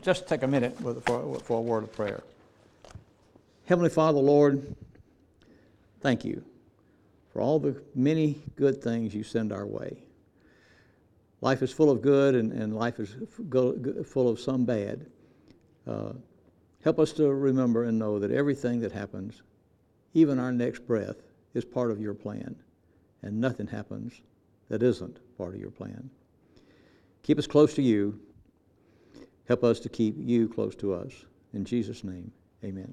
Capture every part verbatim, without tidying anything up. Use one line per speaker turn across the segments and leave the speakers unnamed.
just take a minute with, for, for a word of prayer. Heavenly Father, Lord, thank you for all the many good things you send our way. Life is full of good, and, and life is full of some bad. Uh, help us to remember and know that everything that happens, even our next breath, is part of your plan, and nothing happens that isn't part of your plan. Keep us close to you. Help us to keep you close to us. In Jesus' name, amen.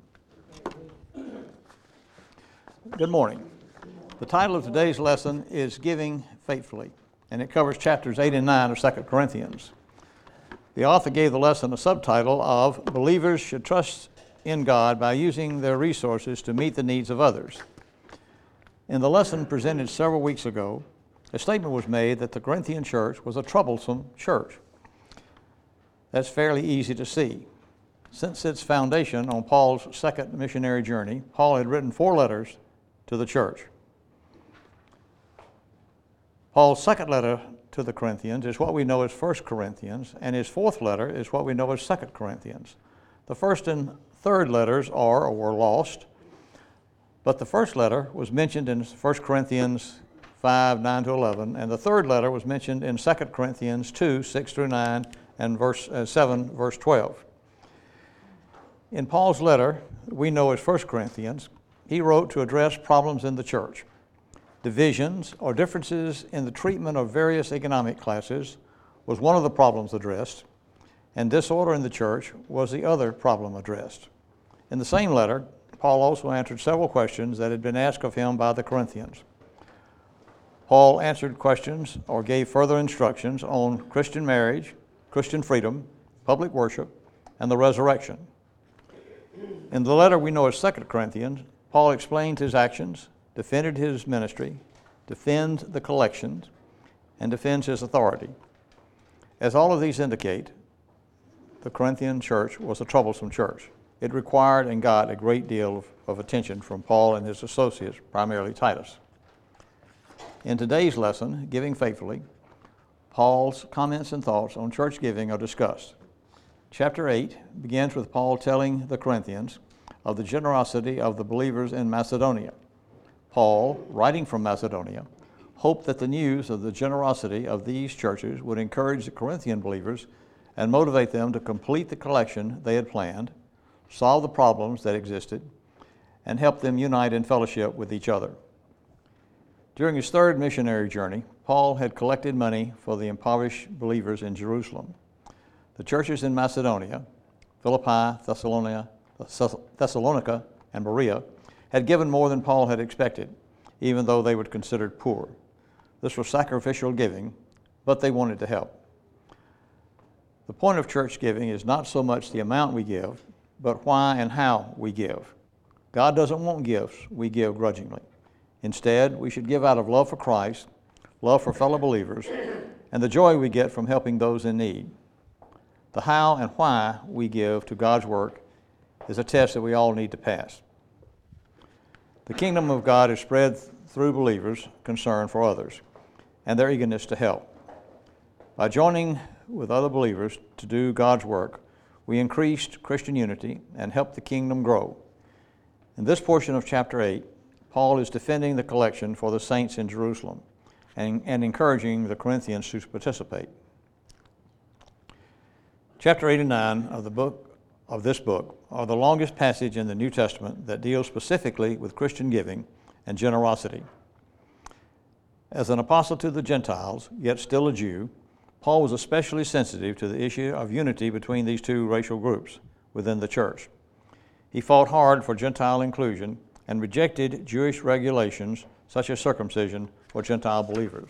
Good morning. The title of today's lesson is Giving Faithfully, and it covers chapters eight and nine of Second Corinthians. The author gave the lesson a subtitle of Believers Should Trust in God by Using Their Resources to Meet the Needs of Others. In the lesson presented several weeks ago, a statement was made that the Corinthian church was a troublesome church. That's fairly easy to see. Since its foundation on Paul's second missionary journey, Paul had written four letters to the church. Paul's second letter to the Corinthians is what we know as First Corinthians, and his fourth letter is what we know as Second Corinthians. The first and third letters are or were lost, but the first letter was mentioned in First Corinthians five, nine to eleven, and the third letter was mentioned in Second Corinthians two, six through nine, and verse uh, seven, verse twelve. In Paul's letter, we know as First Corinthians, he wrote to address problems in the church. Divisions or differences in the treatment of various economic classes was one of the problems addressed, and disorder in the church was the other problem addressed. In the same letter, Paul also answered several questions that had been asked of him by the Corinthians. Paul answered questions or gave further instructions on Christian marriage, Christian freedom, public worship, and the resurrection. In the letter we know as Second Corinthians, Paul explained his actions, defended his ministry, defends the collections, and defends his authority. As all of these indicate, the Corinthian church was a troublesome church. It required and got a great deal of, of attention from Paul and his associates, primarily Titus. In today's lesson, Giving Faithfully, Paul's comments and thoughts on church giving are discussed. Chapter eight begins with Paul telling the Corinthians of the generosity of the believers in Macedonia. Paul, writing from Macedonia, hoped that the news of the generosity of these churches would encourage the Corinthian believers and motivate them to complete the collection they had planned, solve the problems that existed, and help them unite in fellowship with each other. During his third missionary journey, Paul had collected money for the impoverished believers in Jerusalem. The churches in Macedonia, Philippi, Thessalonica, Thessalonica, and Berea had given more than Paul had expected, even though they were considered poor. This was sacrificial giving, but they wanted to help. The point of church giving is not so much the amount we give, but why and how we give. God doesn't want gifts we give grudgingly. Instead, we should give out of love for Christ, love for fellow believers, and the joy we get from helping those in need. The how and why we give to God's work is a test that we all need to pass. The kingdom of God is spread through believers' concern for others and their eagerness to help. By joining with other believers to do God's work, we increased Christian unity and helped the kingdom grow. In this portion of chapter eight, Paul is defending the collection for the saints in Jerusalem and, and encouraging the Corinthians to participate. Chapter eight and nine of the book of this book are the longest passage in the New Testament that deals specifically with Christian giving and generosity. As an apostle to the Gentiles, yet still a Jew, Paul was especially sensitive to the issue of unity between these two racial groups within the church. He fought hard for Gentile inclusion and rejected Jewish regulations such as circumcision for Gentile believers.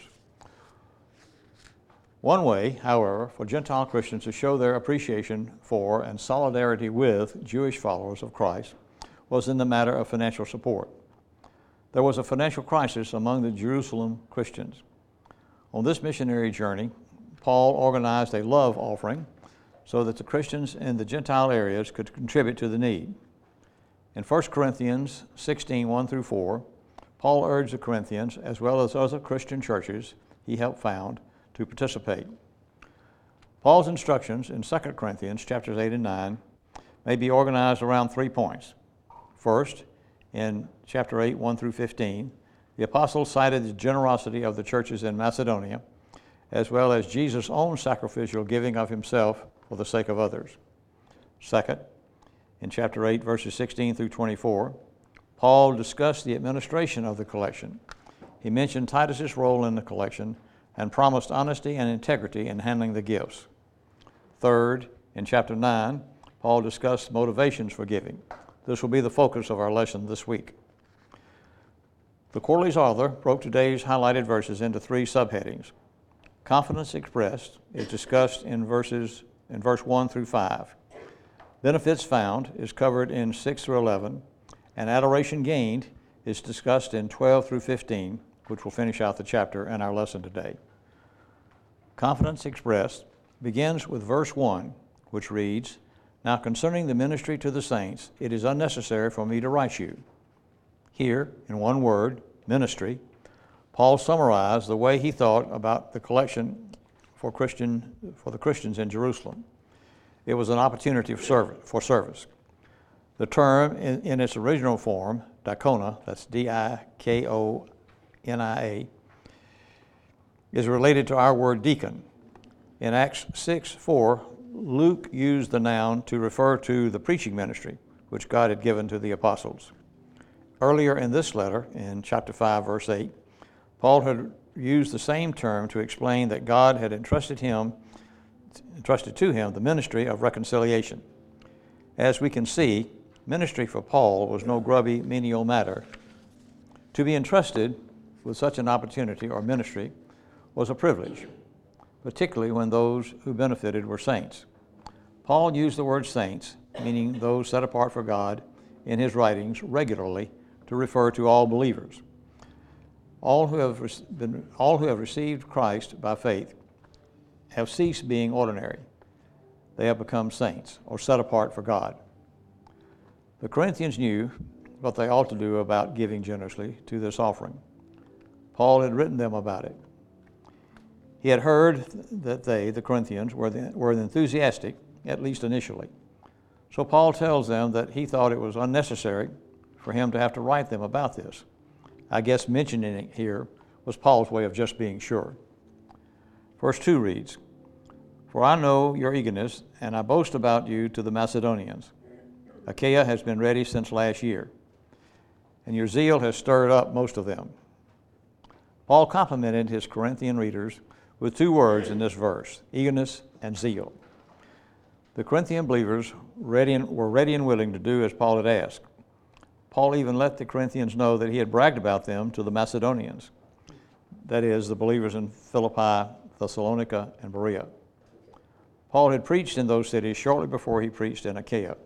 One way, however, for Gentile Christians to show their appreciation for and solidarity with Jewish followers of Christ was in the matter of financial support. There was a financial crisis among the Jerusalem Christians. On this missionary journey, Paul organized a love offering so that the Christians in the Gentile areas could contribute to the need. In First Corinthians sixteen, one through four, Paul urged the Corinthians, as well as other Christian churches he helped found, to participate. Paul's instructions in Second Corinthians chapters eight and nine may be organized around three points. First, in chapter eight, one through fifteen, the apostle cited the generosity of the churches in Macedonia, as well as Jesus' own sacrificial giving of himself for the sake of others. Second, in chapter eight, verses sixteen through twenty-four, Paul discussed the administration of the collection. He mentioned Titus's role in the collection and promised honesty and integrity in handling the gifts. Third, in chapter nine, Paul discussed motivations for giving. This will be the focus of our lesson this week. The Quarterly's author broke today's highlighted verses into three subheadings. Confidence expressed is discussed in verses in verse one through five. Benefits found is covered in six through eleven, and adoration gained is discussed in twelve through fifteen, which will finish out the chapter and our lesson today. Confidence expressed begins with verse one, which reads, "Now concerning the ministry to the saints, it is unnecessary for me to write you." Here, in one word, ministry, Paul summarized the way he thought about the collection for Christian for the Christians in Jerusalem. It was an opportunity for service. For service. The term, in, in its original form, diakona, that's D I K O N I A, is related to our word deacon. In Acts six four, Luke used the noun to refer to the preaching ministry, which God had given to the apostles. Earlier in this letter, in chapter five, verse eight, Paul had used the same term to explain that God had entrusted him, entrusted to him the ministry of reconciliation. As we can see, ministry for Paul was no grubby, menial matter. To be entrusted with such an opportunity or ministry was a privilege, particularly when those who benefited were saints. Paul used the word saints, meaning those set apart for God, in his writings regularly to refer to all believers. All who have been, all who have received Christ by faith have ceased being ordinary. They have become saints or set apart for God. The Corinthians knew what they ought to do about giving generously to this offering. Paul had written them about it. He had heard that they, the Corinthians, were, the, were enthusiastic, at least initially. So Paul tells them that he thought it was unnecessary for him to have to write them about this. I guess mentioning it here was Paul's way of just being sure. Verse two reads, "For I know your eagerness, and I boast about you to the Macedonians. Achaia has been ready since last year, and your zeal has stirred up most of them." Paul complimented his Corinthian readers with two words in this verse, eagerness and zeal. The Corinthian believers ready and, were ready and willing to do as Paul had asked. Paul even let the Corinthians know that he had bragged about them to the Macedonians, that is, the believers in Philippi, Thessalonica, and Berea. Paul had preached in those cities shortly before he preached in Achaia,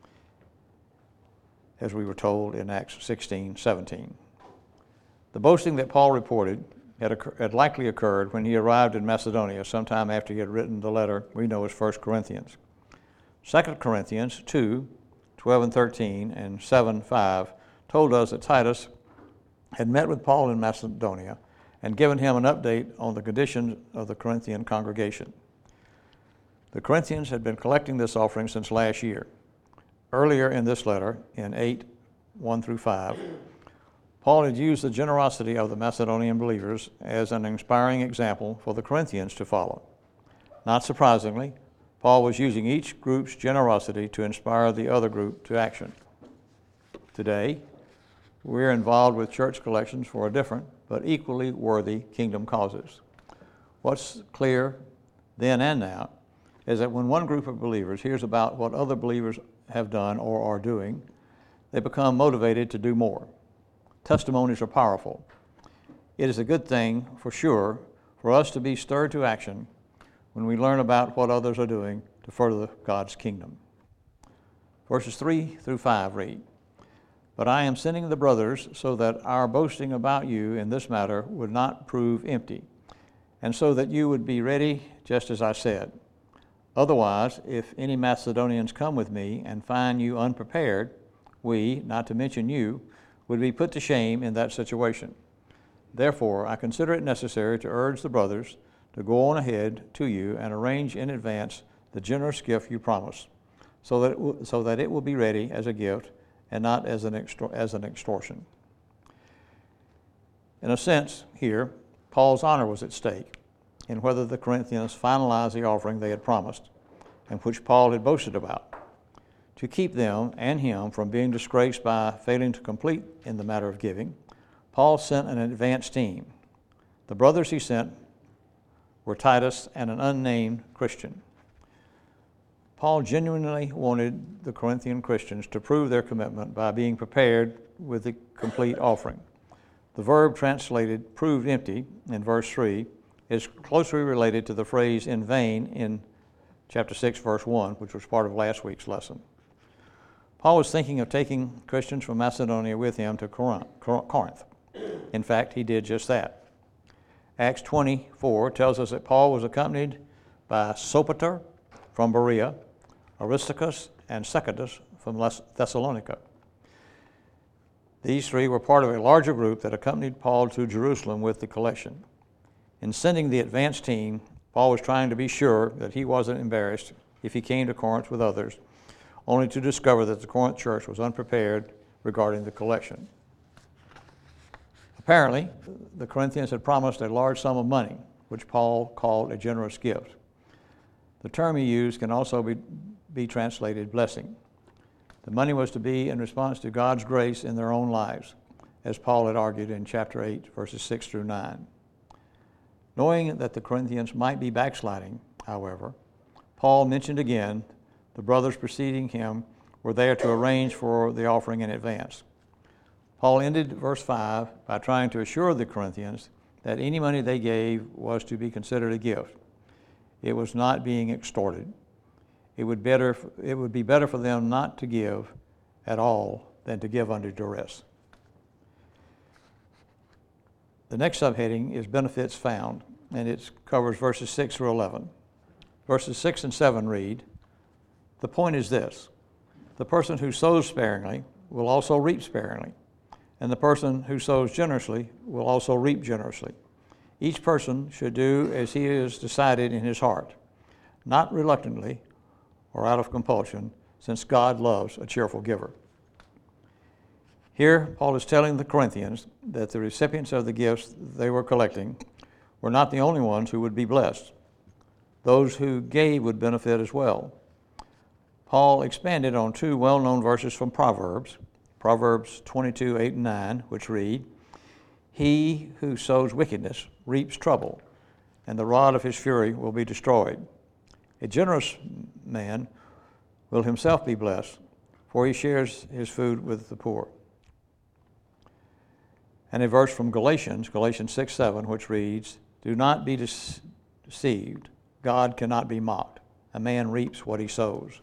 as we were told in Acts sixteen seventeen. The boasting that Paul reported had, occur- had likely occurred when he arrived in Macedonia sometime after he had written the letter we know as First Corinthians. Second Corinthians two, twelve and thirteen, and seven, five told us that Titus had met with Paul in Macedonia and given him an update on the condition of the Corinthian congregation. The Corinthians had been collecting this offering since last year. Earlier in this letter, in eight, one through five, Paul had used the generosity of the Macedonian believers as an inspiring example for the Corinthians to follow. Not surprisingly, Paul was using each group's generosity to inspire the other group to action. Today, we're involved with church collections for a different but equally worthy kingdom causes. What's clear then and now is that when one group of believers hears about what other believers have done or are doing, they become motivated to do more. Testimonies are powerful. It is a good thing, for sure, for us to be stirred to action when we learn about what others are doing to further God's kingdom. Verses three through five read, "But I am sending the brothers so that our boasting about you in this matter would not prove empty, and so that you would be ready just as I said. Otherwise, if any Macedonians come with me and find you unprepared, we, not to mention you, would be put to shame in that situation. Therefore, I consider it necessary to urge the brothers to go on ahead to you and arrange in advance the generous gift you promised, so that it will, so that it will be ready as a gift and not as an, extor- as an extortion. In a sense, here, Paul's honor was at stake in whether the Corinthians finalized the offering they had promised and which Paul had boasted about. To keep them and him from being disgraced by failing to complete in the matter of giving, Paul sent an advance team. The brothers he sent were Titus and an unnamed Christian. Paul genuinely wanted the Corinthian Christians to prove their commitment by being prepared with the complete offering. The verb translated proved empty in verse three is closely related to the phrase in vain in chapter six, verse one, which was part of last week's lesson. Paul was thinking of taking Christians from Macedonia with him to Corinth. In fact, he did just that. Acts twenty-four tells us that Paul was accompanied by Sopater from Berea, Aristarchus, and Secundus from Thessalonica. These three were part of a larger group that accompanied Paul to Jerusalem with the collection. In sending the advance team, Paul was trying to be sure that he wasn't embarrassed if he came to Corinth with others, only to discover that the Corinth church was unprepared regarding the collection. Apparently, the Corinthians had promised a large sum of money, which Paul called a generous gift. The term he used can also be, be translated blessing. The money was to be in response to God's grace in their own lives, as Paul had argued in chapter eight, verses six through nine. Knowing that the Corinthians might be backsliding, however, Paul mentioned again the brothers preceding him were there to arrange for the offering in advance. Paul ended verse five by trying to assure the Corinthians that any money they gave was to be considered a gift. It was not being extorted. It would, better, it would be better for them not to give at all than to give under duress. The next subheading is benefits found, and it covers verses six through eleven. Verses six and seven read, "The point is this, the person who sows sparingly will also reap sparingly, and the person who sows generously will also reap generously. Each person should do as he has decided in his heart, not reluctantly or out of compulsion, since God loves a cheerful giver." Here, Paul is telling the Corinthians that the recipients of the gifts they were collecting were not the only ones who would be blessed. Those who gave would benefit as well. Paul expanded on two well-known verses from Proverbs, Proverbs twenty-two, eight and nine, which read, "He who sows wickedness reaps trouble, and the rod of his fury will be destroyed. A generous man will himself be blessed, for he shares his food with the poor." And a verse from Galatians, Galatians six, seven, which reads, "Do not be deceived. God cannot be mocked. A man reaps what he sows."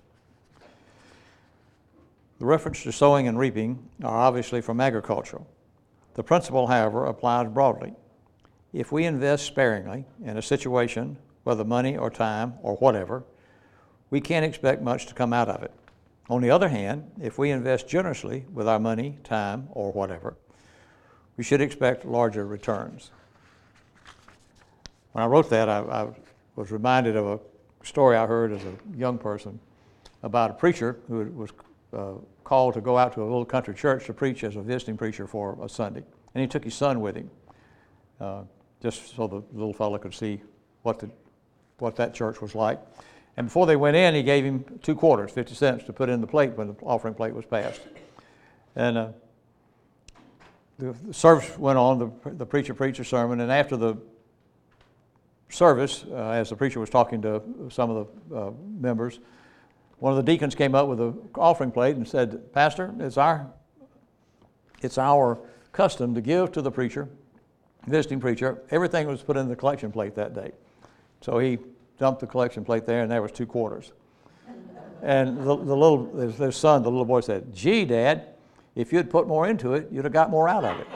The reference to sowing and reaping are obviously from agriculture. The principle, however, applies broadly. If we invest sparingly in a situation, whether money or time or whatever, we can't expect much to come out of it. On the other hand, if we invest generously with our money, time, or whatever, we should expect larger returns. When I wrote that, I, I was reminded of a story I heard as a young person about a preacher who was uh, called to go out to a little country church to preach as a visiting preacher for a Sunday. And he took his son with him, uh, just so the little fellow could see what the, what that church was like. And before they went in, he gave him two quarters, fifty cents, to put in the plate when the offering plate was passed. And uh, the, the service went on, the, the preacher preached a sermon, and after the service, uh, as the preacher was talking to some of the uh, members, one of the deacons came up with an offering plate and said, "Pastor, it's our, it's our custom to give to the preacher, visiting preacher, everything was put in the collection plate that day." So he dumped the collection plate there, and there was two quarters. And the, the little, his, his son, the little boy said, "Gee, Dad, if you'd put more into it, you'd have got more out of it."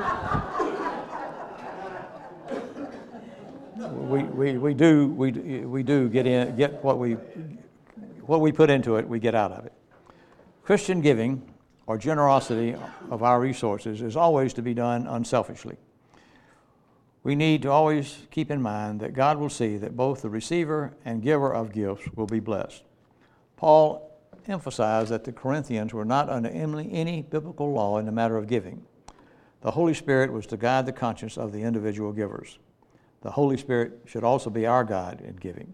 we, we, we do we, we do get in get what we what we put into it, we get out of it. Christian giving, or generosity of our resources, is always to be done unselfishly. We need to always keep in mind that God will see that both the receiver and giver of gifts will be blessed. Paul emphasized that the Corinthians were not under any biblical law in the matter of giving. The Holy Spirit was to guide the conscience of the individual givers. The Holy Spirit should also be our guide in giving.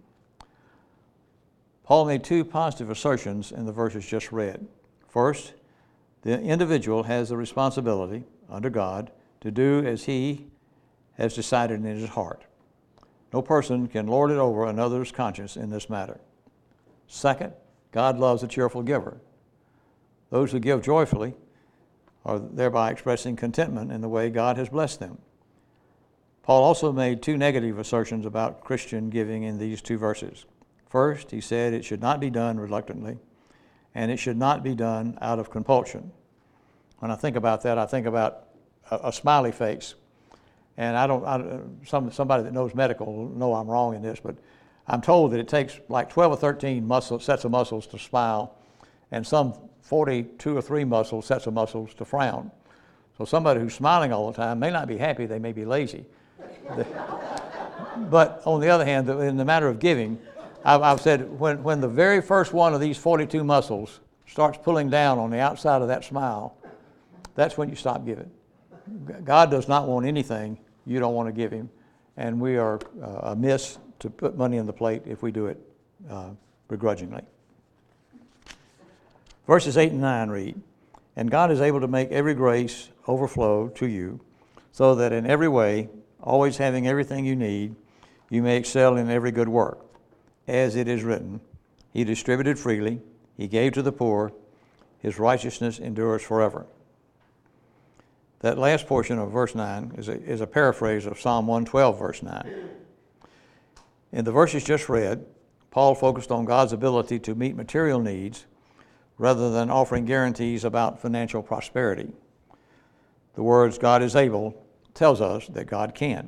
Paul made two positive assertions in the verses just read. First, the individual has the responsibility, under God, to do as he has decided in his heart. No person can lord it over another's conscience in this matter. Second, God loves a cheerful giver. Those who give joyfully are thereby expressing contentment in the way God has blessed them. Paul also made two negative assertions about Christian giving in these two verses. First, he said it should not be done reluctantly, and it should not be done out of compulsion. When I think about that, I think about a, a smiley face. And I don't, I, some, somebody that knows medical will know I'm wrong in this, but I'm told that it takes like twelve or thirteen muscle, sets of muscles to smile, and some forty-two or three muscles, sets of muscles to frown. So somebody who's smiling all the time may not be happy, they may be lazy. But on the other hand, in the matter of giving, I've, I've said when, when the very first one of these forty-two muscles starts pulling down on the outside of that smile, that's when you stop giving. God does not want anything you don't want to give him, and we are uh, amiss to put money in the plate if we do it uh, begrudgingly. Verses eight and nine read, "And God is able to make every grace overflow to you, so that in every way, always having everything you need, you may excel in every good work. As it is written, He distributed freely, He gave to the poor, His righteousness endures forever." That last portion of verse nine is a, is a paraphrase of Psalm one twelve, verse nine. In the verses just read, Paul focused on God's ability to meet material needs rather than offering guarantees about financial prosperity. The words "God is able" tells us that God can.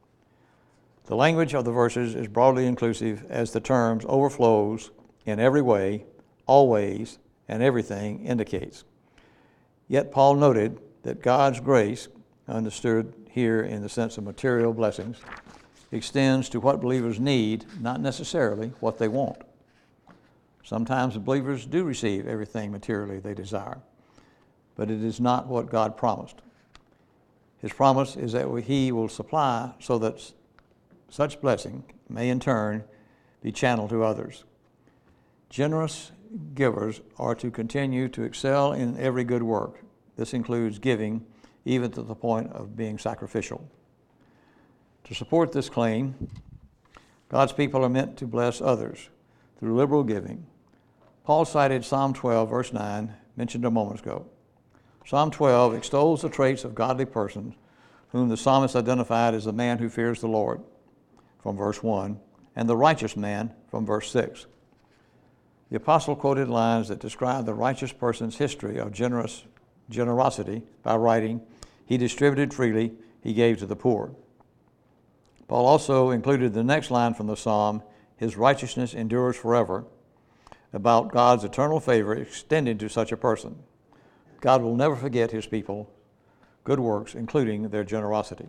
The language of the verses is broadly inclusive as the terms "overflows," "in every way," "always," and "everything" indicates. Yet Paul noted that God's grace, understood here in the sense of material blessings, extends to what believers need, not necessarily what they want. Sometimes believers do receive everything materially they desire, but it is not what God promised. His promise is that He will supply so that such blessing may in turn be channeled to others. Generous givers are to continue to excel in every good work. This includes giving even to the point of being sacrificial. To support this claim, God's people are meant to bless others through liberal giving. Paul cited Psalm twelve, verse nine, mentioned a moment ago. Psalm twelve extols the traits of godly persons whom the psalmist identified as the man who fears the Lord, from verse one, and the righteous man, from verse six. The apostle quoted lines that describe the righteous person's history of generous generosity by writing, "He distributed freely, He gave to the poor." Paul also included the next line from the psalm, "His righteousness endures forever," about God's eternal favor extended to such a person. God will never forget His people good works, including their generosity.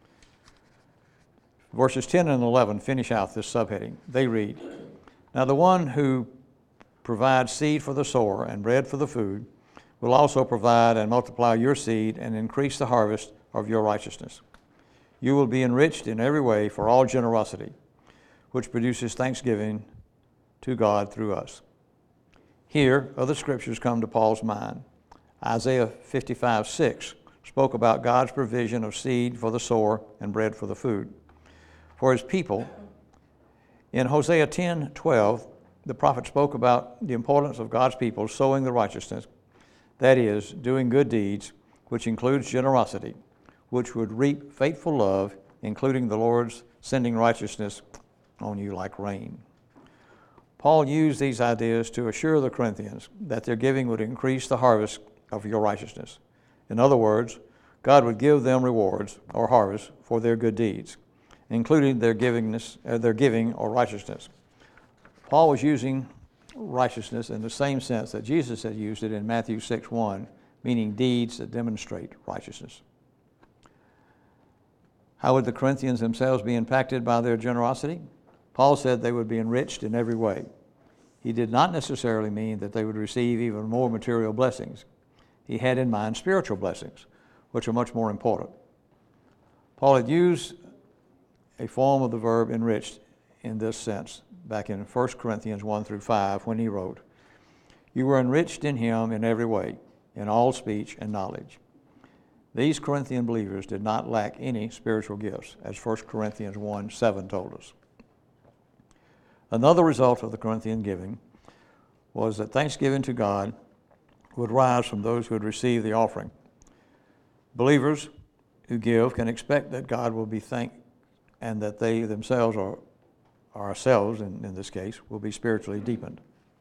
Verses ten and eleven finish out this subheading. They read, "Now the one who provides seed for the sower and bread for the food will also provide and multiply your seed and increase the harvest of your righteousness. You will be enriched in every way for all generosity, which produces thanksgiving to God through us." Here, other scriptures come to Paul's mind. Isaiah fifty-five six spoke about God's provision of seed for the sower and bread for the food for His people. In Hosea ten twelve, the prophet spoke about the importance of God's people sowing the righteousness, that is, doing good deeds, which includes generosity, which would reap faithful love, including the Lord's sending righteousness on you like rain. Paul used these ideas to assure the Corinthians that their giving would increase the harvest of your righteousness. In other words, God would give them rewards or harvest for their good deeds, including their givingness, uh, their giving or righteousness. Paul was using righteousness in the same sense that Jesus had used it in Matthew six one, meaning deeds that demonstrate righteousness. How would the Corinthians themselves be impacted by their generosity? Paul said they would be enriched in every way. He did not necessarily mean that they would receive even more material blessings. He had in mind spiritual blessings, which are much more important. Paul had used a form of the verb enriched in this sense back in First Corinthians one through five when he wrote, "You were enriched in him in every way, in all speech and knowledge." These Corinthian believers did not lack any spiritual gifts, as First Corinthians one seven told us. Another result of the Corinthian giving was that thanksgiving to God would rise from those who had received the offering. Believers who give can expect that God will be thanked and that they themselves, or ourselves in, in this case, will be spiritually deepened.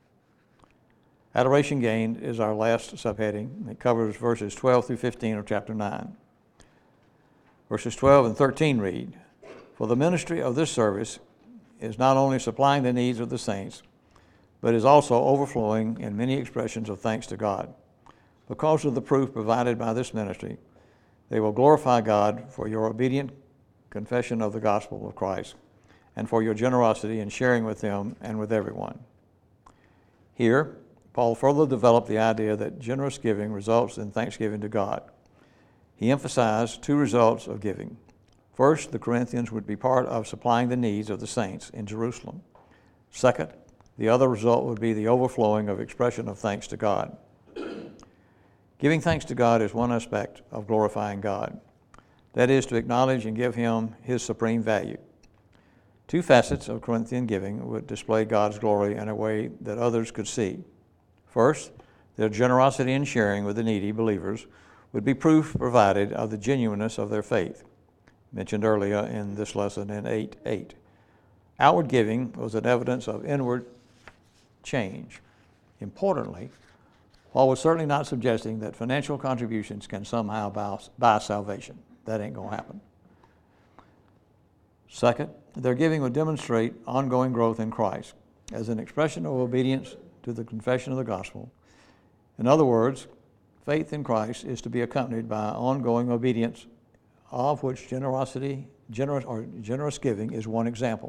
Adoration gained is our last subheading. It covers verses twelve through fifteen of chapter nine. Verses twelve and thirteen read, "For the ministry of this service is not only supplying the needs of the saints, but is also overflowing in many expressions of thanks to God. Because of the proof provided by this ministry, they will glorify God for your obedient confession of the gospel of Christ and for your generosity in sharing with them and with everyone." Here, Paul further developed the idea that generous giving results in thanksgiving to God. He emphasized two results of giving. First, the Corinthians would be part of supplying the needs of the saints in Jerusalem. Second, the other result would be the overflowing of expression of thanks to God. Giving thanks to God is one aspect of glorifying God. That is, to acknowledge and give Him His supreme value. Two facets of Corinthian giving would display God's glory in a way that others could see. First, their generosity in sharing with the needy believers would be proof provided of the genuineness of their faith, mentioned earlier in this lesson in eight eight. Outward giving was an evidence of inward change. Importantly, Paul was certainly not suggesting that financial contributions can somehow buy, buy salvation. That ain't going to happen. Second, their giving would demonstrate ongoing growth in Christ as an expression of obedience to the confession of the gospel. In other words, faith in Christ is to be accompanied by ongoing obedience, of which generosity, generous or generous giving is one example.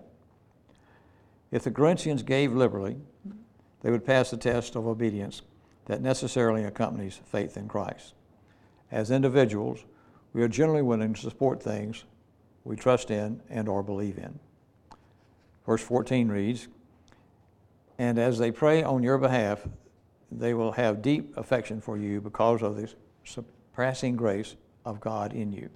If the Corinthians gave liberally, they would pass the test of obedience that necessarily accompanies faith in Christ. As individuals, we are generally willing to support things we trust in and or believe in. Verse fourteen reads, "And as they pray on your behalf, they will have deep affection for you because of the surpassing grace of God in you."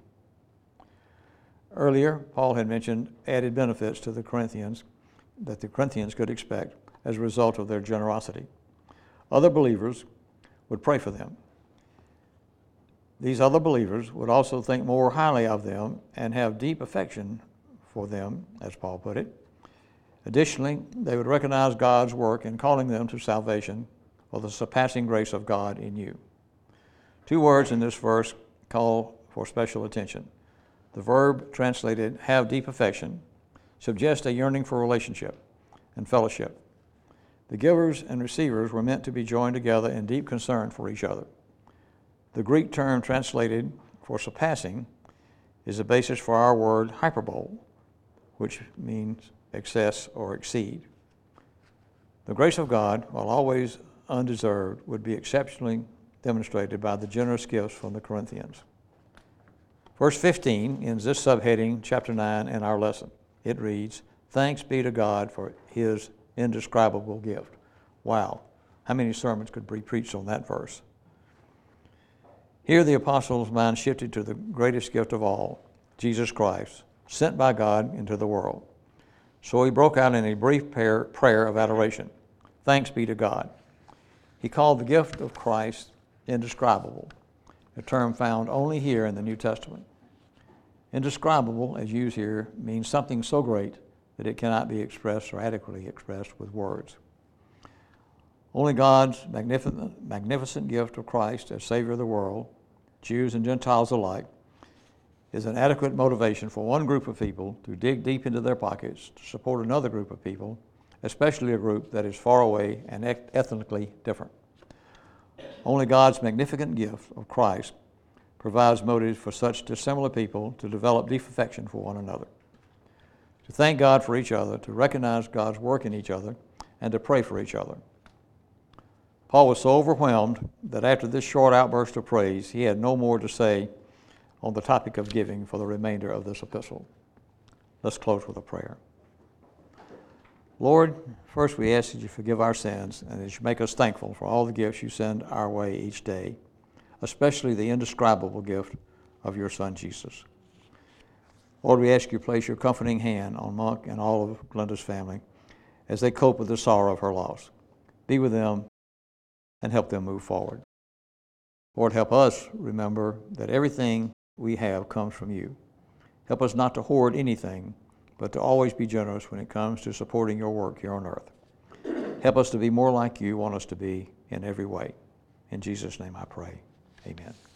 Earlier, Paul had mentioned added benefits to the Corinthians that the Corinthians could expect as a result of their generosity. Other believers would pray for them. These other believers would also think more highly of them and have deep affection for them, as Paul put it. Additionally, they would recognize God's work in calling them to salvation or the surpassing grace of God in you. Two words in this verse call for special attention. The verb translated have deep affection suggests a yearning for relationship and fellowship. The givers and receivers were meant to be joined together in deep concern for each other. The Greek term translated for surpassing is the basis for our word hyperbole, which means excess or exceed. The grace of God, while always undeserved, would be exceptionally demonstrated by the generous gifts from the Corinthians. Verse fifteen ends this subheading, chapter nine, in our lesson. It reads, "Thanks be to God for His indescribable gift." Wow, how many sermons could be preached on that verse? Here the apostles' mind shifted to the greatest gift of all, Jesus Christ, sent by God into the world. So he broke out in a brief prayer, prayer of adoration. Thanks be to God. He called the gift of Christ indescribable, a term found only here in the New Testament. Indescribable, as used here, means something so great that it cannot be expressed or adequately expressed with words. Only God's magnificent, magnificent gift of Christ as Savior of the world, Jews and Gentiles alike, is an adequate motivation for one group of people to dig deep into their pockets to support another group of people, especially a group that is far away and ethnically different. Only God's magnificent gift of Christ provides motives for such dissimilar people to develop deep affection for one another, to thank God for each other, to recognize God's work in each other, and to pray for each other. Paul was so overwhelmed that after this short outburst of praise, he had no more to say on the topic of giving for the remainder of this epistle. Let's close with a prayer. Lord, first we ask that you forgive our sins and that you make us thankful for all the gifts you send our way each day, especially the indescribable gift of your Son, Jesus. Lord, we ask you to place your comforting hand on Monk and all of Glenda's family as they cope with the sorrow of her loss. Be with them and help them move forward. Lord, help us remember that everything we have comes from you. Help us not to hoard anything, but to always be generous when it comes to supporting your work here on earth. Help us to be more like you want us to be in every way. In Jesus' name I pray. Amen.